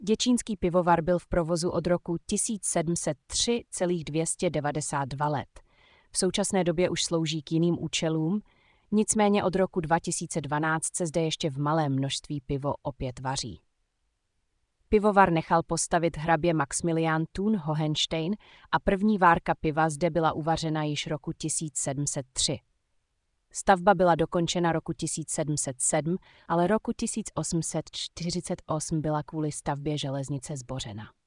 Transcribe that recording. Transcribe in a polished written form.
Děčínský pivovar byl v provozu od roku 1703,292 let. V současné době už slouží k jiným účelům, nicméně od roku 2012 se zde ještě v malém množství pivo opět vaří. Pivovar nechal postavit hrabě Maxmilian Thun Hohenstein a první várka piva zde byla uvařena již roku 1703. Stavba byla dokončena roku 1707, ale roku 1848 byla kvůli stavbě železnice zbořena.